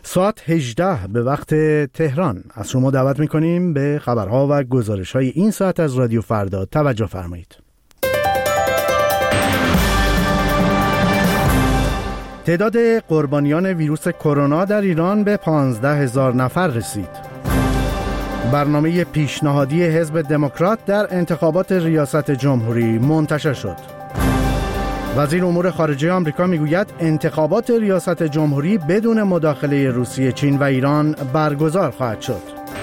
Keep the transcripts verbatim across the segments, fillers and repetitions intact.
ساعت هجده به وقت تهران. از شما دعوت میکنیم به خبرها و گزارش‌های این ساعت از رادیو فردا توجه فرمایید. تعداد قربانیان ویروس کرونا در ایران به پانزده هزار نفر رسید. برنامه پیشنهادی حزب دموکرات در انتخابات ریاست جمهوری منتشر شد. وزیر امور خارجه آمریکا میگوید انتخابات ریاست جمهوری بدون مداخله روسیه، چین و ایران برگزار خواهد شد.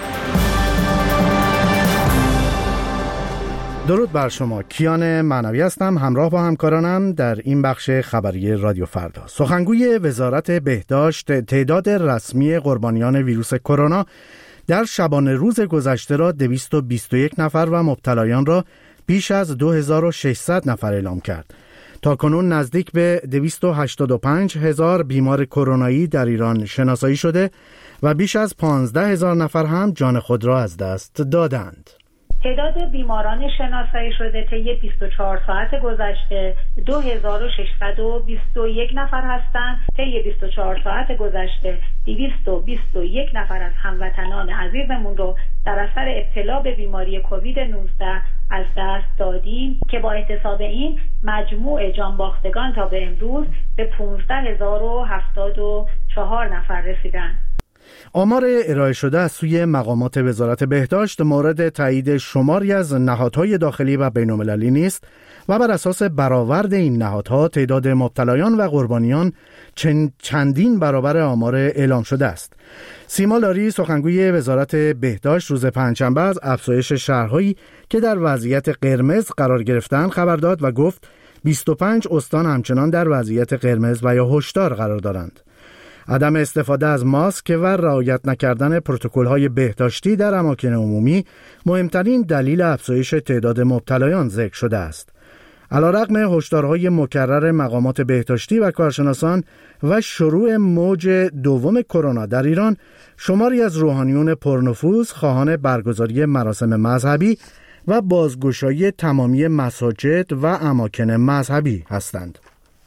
درود بر شما، کیان معنوی هستم، همراه با همکارانم در این بخش خبری رادیو فردا. سخنگوی وزارت بهداشت تعداد رسمی قربانیان ویروس کرونا در شبانه روز گذشته را دویست و بیست و یک نفر و مبتلایان را بیش از دو هزار و ششصد نفر اعلام کرد. تاکنون نزدیک به دویست و هشتاد و پنج هزار بیمار کرونایی در ایران شناسایی شده و بیش از پانزده هزار نفر هم جان خود را از دست دادند. تعداد بیماران شناسایی شده طی بیست و چهار ساعت گذشته دو هزار و ششصد و بیست و یک نفر هستند. طی بیست و چهار ساعت گذشته دویست و بیست و یک نفر از هموطنان عزیزمون رو در اثر ابتلا به بیماری کووید نوزده از دست دادیم که با احتساب این مجموع جانباختگان تا به امروز به پانزده هزار و هفتاد و چهار نفر رسیدند. آمار ارائه شده از سوی مقامات وزارت بهداشت مورد تایید شماری از نهادهای داخلی و بین‌المللی نیست و بر اساس برآورد این نهادها تعداد مبتلایان و قربانیان چندین برابر آمار اعلام شده است. سیما لاری، سخنگوی وزارت بهداشت، روز پنجشنبه از افزایش شهرهایی که در وضعیت قرمز قرار گرفتند خبر داد و گفت بیست و پنج استان همچنان در وضعیت قرمز و یا هشدار قرار دارند. عدم استفاده از ماسک و رعایت نکردن پروتکل‌های بهداشتی در اماکن عمومی مهمترین دلیل افزایش تعداد مبتلایان ذکر شده است. علیرغم هشدارهای مکرر مقامات بهداشتی و کارشناسان و شروع موج دوم کرونا در ایران، شماری از روحانیون پرنفوذ خواهان برگزاری مراسم مذهبی و بازگشایی تمامی مساجد و اماکن مذهبی هستند.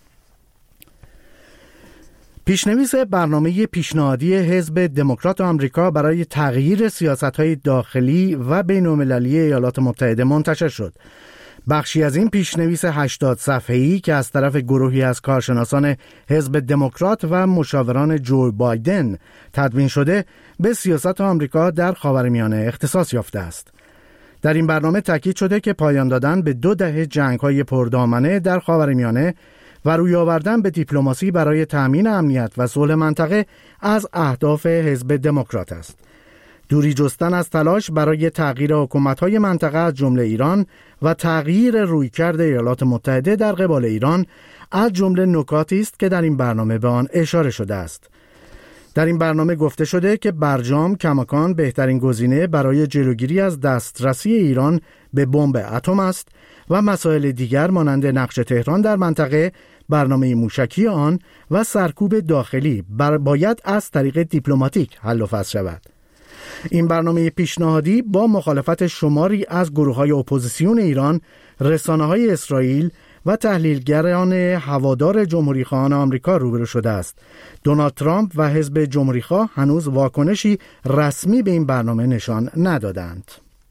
پیشنویس برنامه پیشنهادی حزب دموکرات آمریکا برای تغییر سیاست‌های داخلی و بین‌المللی ایالات متحده منتشر شد. بخشی از این پیشنویس هشتاد صفحه‌ای که از طرف گروهی از کارشناسان حزب دموکرات و مشاوران جو بایدن تدوین شده، به سیاست آمریکا در خاورمیانه اختصاص یافته است. در این برنامه تاکید شده که پایان دادن به دو دهه جنگ‌های پردامنه در خاورمیانه و روی آوردن به دیپلماسی برای تأمین امنیت و صلح منطقه از اهداف حزب دموکرات است. دوری جستن از تلاش برای تغییر حکومت‌های منطقه از جمله ایران و تغییر رویکرد ایالات متحده در قبال ایران از جمله نکاتی است که در این برنامه به آن اشاره شده است. در این برنامه گفته شده که برجام کماکان بهترین گزینه برای جلوگیری از دسترسی ایران به بمب اتم است و مسائل دیگر مانند نقش تهران در منطقه، برنامه موشکی آن و سرکوب داخلی باید از طریق دیپلماتیک حل و فصل شود. این برنامه پیشنهادی با مخالفت شماری از گروه‌های اپوزیسیون ایران، رسانه‌های اسرائیل و تحلیلگران هوادار جمهوری‌خواهان آمریکا روبرو شده است. دونالد ترامپ و حزب جمهوری‌خواه هنوز واکنشی رسمی به این برنامه نشان ندادند.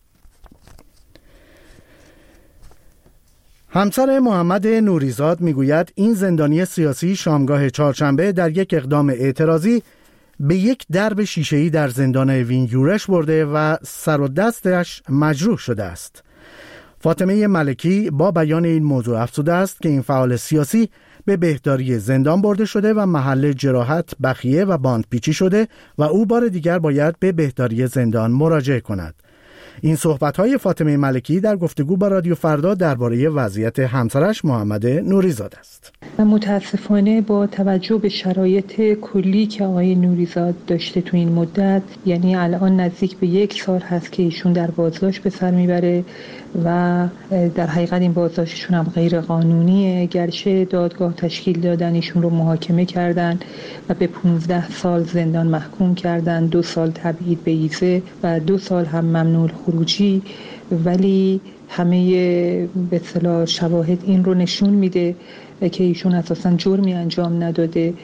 همسر محمد نوریزاد میگوید این زندانی سیاسی شامگاه چهارشنبه در یک اقدام اعتراضی به یک درب شیشه‌ای در زندان اوین یورش برده و سر و دستش مجروح شده است. فاطمه ملکی با بیان این موضوع افزوده است که این فعال سیاسی به بهداری زندان برده شده و محل جراحت بخیه و باندپیچی شده و او بار دیگر باید به بهداری زندان مراجعه کند. این صحبت‌های فاطمه ملکی در گفتگو با رادیو فردا درباره وضعیت همسرش محمد نوریزاد است. من متاسفانه با توجه به شرایط کلی که آقای نوریزاد داشته تو این مدت، یعنی الان نزدیک به یک سال هست که ایشون در بازداشت به سر میبره و در حقیقت این بازداشتشون هم غیر قانونیه، گرچه دادگاه تشکیل دادن ایشون رو محاکمه کردن و به پانزده سال زندان محکوم کردن، دو سال تبعید به ایزه و دو سال هم ممنوع خروجی، ولی همه به اصطلاح شواهد این رو نشون میده که ایشون اساساً جرمی انجام نداده.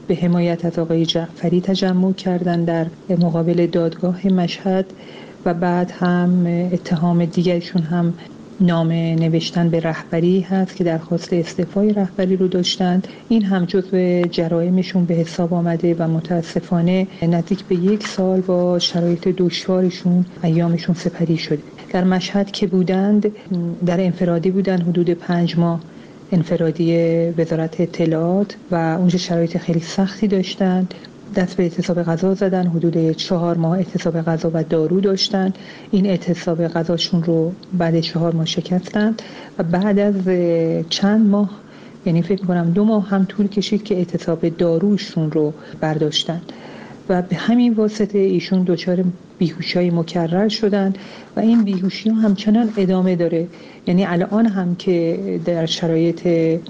به حمایت از آقای جعفری تجمع کردن در مقابل دادگاه مشهد و بعد هم اتهام دیگرشون هم نامه نوشتن به رهبری هست که درخواست استعفای رهبری رو داشتند. این هم جزو جرائمشون به حساب آمده و متاسفانه نزدیک به یک سال با شرایط دشوارشون ایامشون سپری شده. در مشهد که بودند در انفرادی بودند حدود پنج ماه انفرادی وزارت اطلاعات و اونجا شرایط خیلی سختی داشتند. دست به اعتصاب غذا زدن، حدود چهار ماه اعتصاب غذا و دارو داشتن. این اعتصاب غذاشون رو بعد چهار ماه شکستند و بعد از چند ماه، یعنی فکر می‌کنم دو ماه هم طول کشید که اعتصاب داروشون رو برداشتن و به همین واسطه ایشون دچار بیهوشی مکرر شدن و این بیهوشی همچنان ادامه داره. یعنی الان هم که در شرایط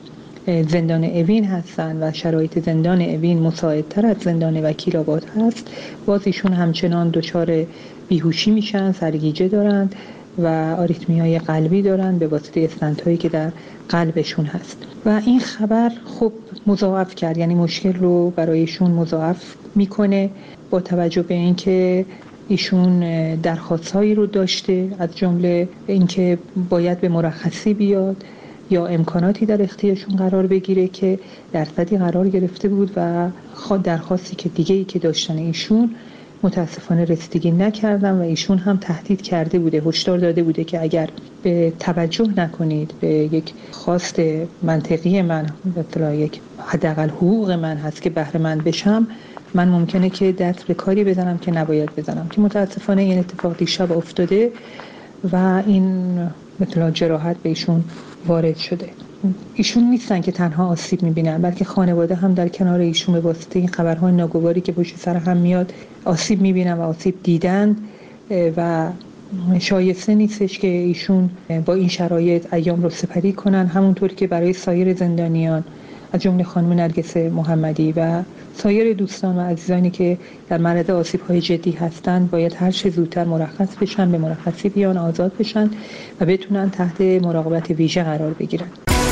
زندان اوین هستن و شرایط زندان اوین مساعدتر از زندان وکیل آباد هست، باز ایشون همچنان دچار بیهوشی میشن، سرگیجه دارند و آریتمیای قلبی دارند به واسطه استنتایی که در قلبشون هست و این خبر خب مضاعف کرد، یعنی مشکل رو برایشون مضاعف میکنه با توجه به اینکه ایشون درخواست‌هایی رو داشته، از جمله اینکه باید به مرخصی بیاد یا امکاناتی در اختیارشون قرار بگیره که درصدی قرار گرفته بود و خود درخواستی که دیگه‌ای که داشتن ایشون متاسفانه رسیدگی نکردن و ایشون هم تهدید کرده بوده، هشدار داده بوده که اگر به توجه نکنید به یک خواست منطقی من، مثلا یک حداقل حقوق من هست که بهره مند بشم، من ممکنه که دست به کاری بزنم که نباید بزنم، که متاسفانه این اتفاق دیشب افتاده و این مثلا جراحت به ایشون وارد شده. ایشون نیستن که تنها آسیب میبینن، بلکه خانواده هم در کنار ایشون به واسطه این خبرهای ناگواری که پشت سر هم میاد آسیب میبینن و آسیب دیدن و شایسته نیستش که ایشون با این شرایط ایام رو سپری کنن، همونطور که برای سایر زندانیان از جمله خانم نرگس محمدی و سایر دوستان و عزیزانی که در معرض آسیب‌های جدی هستند باید هر چه زودتر مرخص بشن، به مرخصی بیان، آزاد بشن و بتونن تحت مراقبت ویژه قرار بگیرن.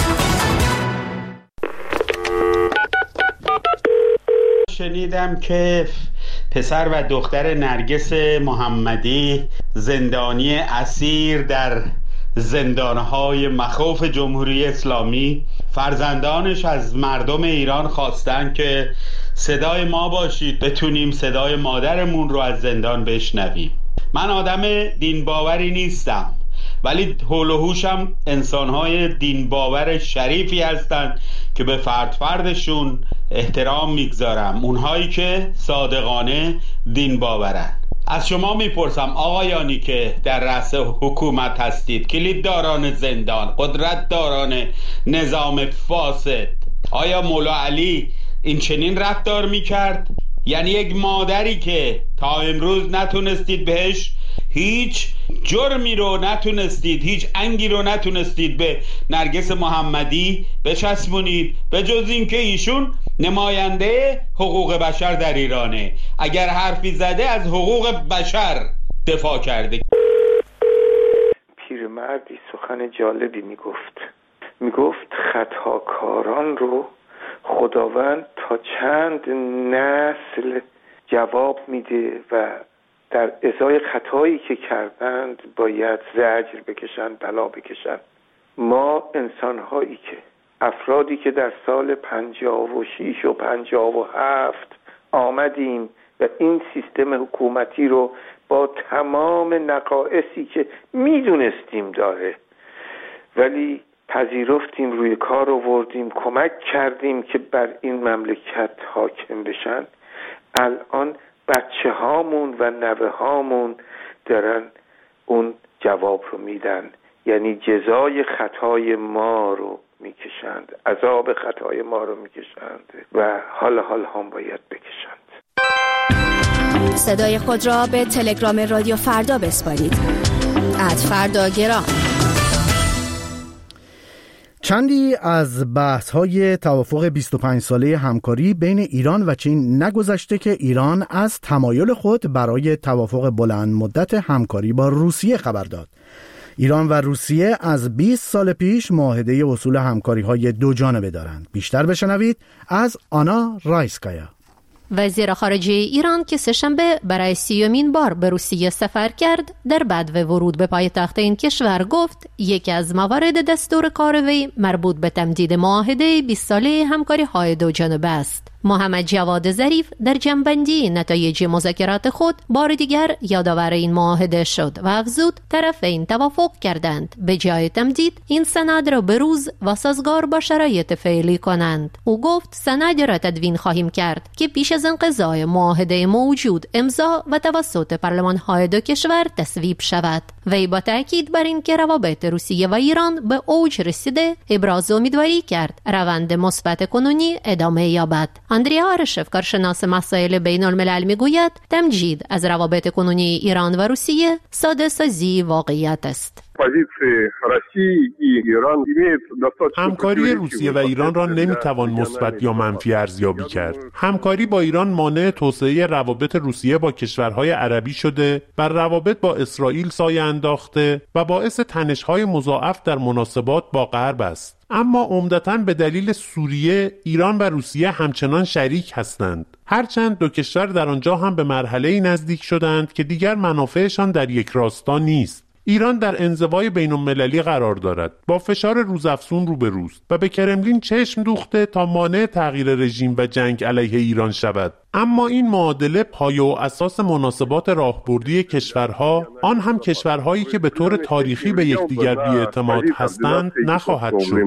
شنیدم که پسر و دختر نرگس محمدی زندانی اسیر در زندانهای مخوف جمهوری اسلامی، فرزندانش از مردم ایران خواستن که صدای ما باشید بتونیم صدای مادرمون رو از زندان بشنویم. من آدم دین باوری نیستم، ولی حول و حوشم انسانهای دین باور شریفی هستن که به فرد فردشون احترام میگذارم، اونهایی که صادقانه دین باورن. از شما میپرسم آقایانی که در رأس حکومت هستید، کلیدداران زندان، قدرتداران نظام فاسد، آیا مولا علی این چنین رفتار میکرد؟ یعنی یک مادری که تا امروز نتونستید بهش هیچ جرمی رو نتونستید، هیچ انگی رو نتونستید به نرگس محمدی بچسبونید، به جز این که ایشون نماینده حقوق بشر در ایرانه، اگر حرفی زده از حقوق بشر دفاع کرده. پیرمردی سخن جالبی میگفت میگفت خطاکاران رو خداوند تا چند نسل جواب میده و در ازای خطایی که کردند باید زجر بکشن، بلا بکشن. ما انسانهایی که افرادی که در سال پنجاه و شیش و پنجاه و هفت آمدیم و این سیستم حکومتی رو با تمام نقائصی که میدونستیم داره ولی پذیرفتیم، روی کار آوردیم، کمک کردیم که بر این مملکت حاکم بشن، الان بچه هامون و نوه هامون دارن اون جواب رو میدن، یعنی جزای خطای ما رو میکشند، عذاب خطای ما رو میکشند و حال حال هم باید بکشند. صدای خود را به تلگرام رادیو فردا بسپارید. ات فردا گرام. چندی از بحث‌های توافق بیست و پنج ساله همکاری بین ایران و چین نگذشته که ایران از تمایل خود برای توافق بلند مدت همکاری با روسیه خبر داد. ایران و روسیه از بیست سال پیش معاهده اصول همکاری‌های دو جانبه دارند. بیشتر بشنوید از آنا رایسکایا. وزیر خارجه ایران که سه‌شنبه برای سیومین بار به روسیه سفر کرد، در بدو ورود به پایتخت این کشور گفت یکی از موارد دستور کار وی مربوط به تمدید معاهده بیست ساله همکاری‌های دو جانبه است. محمد جواد ظریف در جنبندی نتایج مذاکرات خود بار دیگر یادآور این معاهده شد و افزود طرفین توافق کردند به جای تمدید این سند را بروز و سازگار با شرایط فعلی کنند. او گفت سند را تدوین خواهیم کرد که پیش از انقضای معاهده موجود امضا و توسط پارلمان‌های دو کشور تصویب شود. وی با تاکید بر این که روابط روسیه و ایران به اوج رسیده ابراز امیدواری کرد روند مثبت کنونی ادامه یابد. اندریا آرشف، کارشناس مسائل بین الملل، میگوید تمجید از روابط کنونی ایران و روسیه ساده سازی واقعیت است. همکاری روسیه و ایران را نمیتوان مثبت یا منفی ارزیابی کرد. همکاری با ایران مانع توسعه روابط روسیه با کشورهای عربی شده، بر روابط با اسرائیل سایه انداخته و باعث تنش‌های مضاعف در مناسبات با غرب است. اما عمدتاً به دلیل سوریه، ایران و روسیه همچنان شریک هستند. هرچند دو کشور در آنجا هم به مرحله‌ای نزدیک شدند که دیگر منافعشان در یک راستا نیست. ایران در انزوای بین‌المللی قرار دارد، با فشار روزافزون روبروست و به کرملین چشم دوخته تا مانع تغییر رژیم و جنگ علیه ایران شود. اما این معادله پایه و اساس مناسبات راهبردی کشورها، آن هم کشورهایی که به طور تاریخی به یکدیگر بی‌اعتماد هستند، نخواهد شد.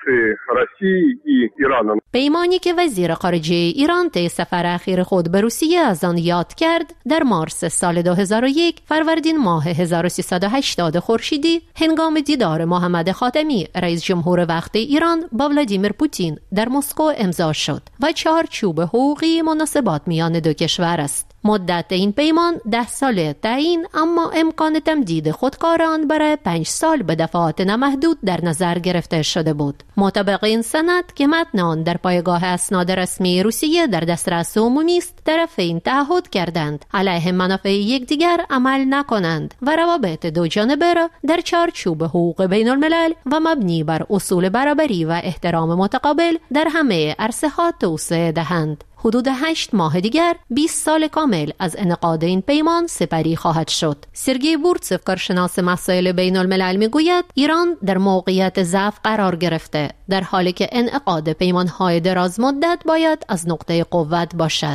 پیمانی که وزیر خارجه ایران طی سفر اخیر خود به روسیه از آن یاد کرد، در مارس سال دو هزار و یک، فروردین ماه هزار و سیصد و هشتاد خورشیدی، هنگام دیدار محمد خاتمی رئیس جمهور وقت ایران با ولادیمیر پوتین در مسکو امضا شد و چارچوب حقوقی مناسبات میان دو کشور است. مدت این پیمان ده ساله تعیین، اما امکان تمدید خودکار آن برای پنج سال به دفعات نمحدود در نظر گرفته شده بود. مطابق این سند که متن آن در پایگاه اسناد رسمی روسیه در دسترس عمومی است، طرفین تعهد کردند علیه منافع یکدیگر عمل نکنند و روابط دو جانبه را در چارچوب حقوق بین الملل و مبنی بر اصول برابری و احترام متقابل در همه عرصه‌ها توسعه دهند. حدود هشت ماه دیگر بیست سال کامل از انعقاد این پیمان سپری خواهد شد. سرگئی بورتسف، کارشناس مسائل بین الملل، میگوید ایران در موقعیت ضعف قرار گرفته، در حالی که انعقاد پیمان‌های دراز مدت باید از نقطه قوت باشد.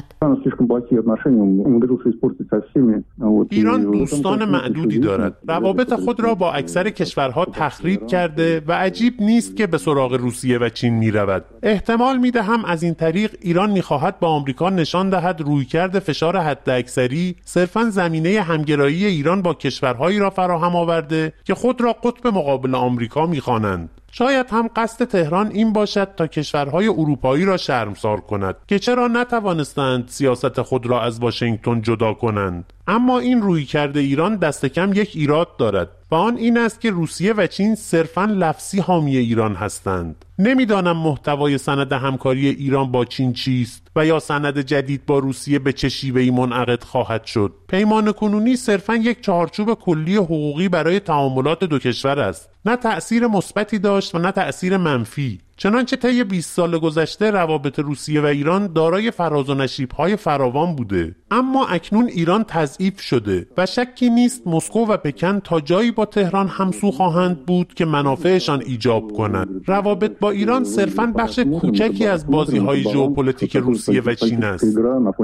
ایران دوستان معدودی دارد. روابط خود را با اکثر کشورها تخریب کرده و عجیب نیست که به سراغ روسیه و چین می‌رود. احتمال می‌دهم از این طریق ایران می‌خواهد با آمریکا نشان دهد رویکرد فشار حداکثری صرفاً زمینه همگرایی ایران با کشورهایی را فراهم آورده که خود را قطب مقابل آمریکا می‌خوانند. شاید هم قصد تهران این باشد تا کشورهای اروپایی را شرمسار کند که چرا نتوانستند سیاست خود را از واشنگتن جدا کنند. اما این رویکرد ایران دست کم یک ایراد دارد و آن این است که روسیه و چین صرفاً لفظی حامی ایران هستند. نمیدانم محتوای سند همکاری ایران با چین چیست و یا سند جدید با روسیه به چه شیوه‌ای منعقد خواهد شد. پیمان کنونی صرفاً یک چارچوب کلی حقوقی برای تعاملات دو کشور است. نه تأثیر مثبتی داشت و نه تأثیر منفی. چنانچه طی بیست سال گذشته روابط روسیه و ایران دارای فراز و نشیب‌های فراوان بوده، اما اکنون ایران تضعیف شده و شکی نیست مسکو و پکن تا جایی با تهران همسو خواهند بود که منافعشان ایجاب کنند. روابط با ایران صرفاً بخش کوچکی از بازی‌های ژئوپلیتیک روسیه و چین است.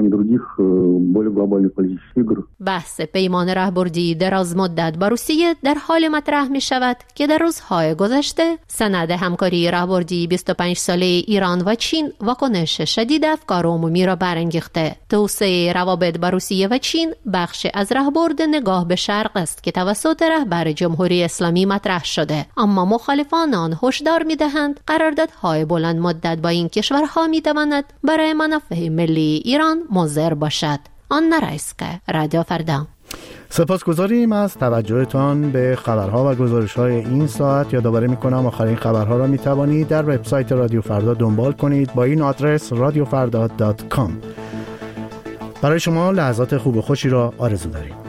بحث پیمان راهبردی دراز مدت با روسیه در حال مطرح می شود که در روزهای گذشته سند همکاری راهبردی بیست و پنج ساله ایران و چین واکنش شدید افکار عمومی را برانگیخته. توسعه روابط با روسیه و چین بخش از راهبرد نگاه به شرق است که توسط رهبر جمهوری اسلامی مطرح شده، اما مخالفان آن هشدار می‌دهند قراردادهای بلند مدت با این کشورها می‌تواند برای منافع ملی ایران مضر باشد. آنا رایسکایا، رادیو فردا. سپاسگزاریم از توجهتان به خبرها و گزارش‌های این ساعت. یادآوری می‌کنم آخرین خبرها را می‌توانید در وبسایت رادیو فردا دنبال کنید با این آدرس رادیو فردا دات کام. برای شما لحظات خوب و خوشی را آرزو داریم.